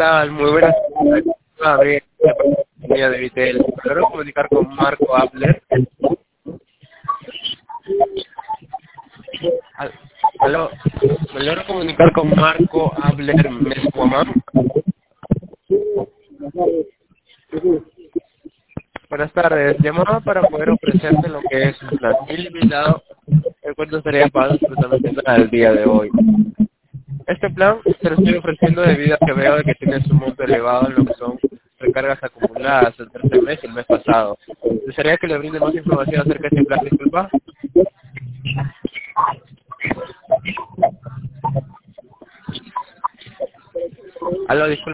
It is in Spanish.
tal? Muy buenas tardes. Gabriel, de Vitel. Logro comunicar con Marco Abler. Aló, me logro comunicar con Marco Abler Mescuamán. Buenas tardes. Llamaba para poder ofrecerte lo que es un plan ilimitado, el cual estaría pagando absolutamente nada el día de hoy. Este plan se lo estoy ofreciendo debido a que veo que tienes un monto elevado en lo que son recargas acumuladas el tercer mes y el mes pasado. ¿Desearía que le brinde más información acerca de este plan? Disculpa. Aló, disculpa.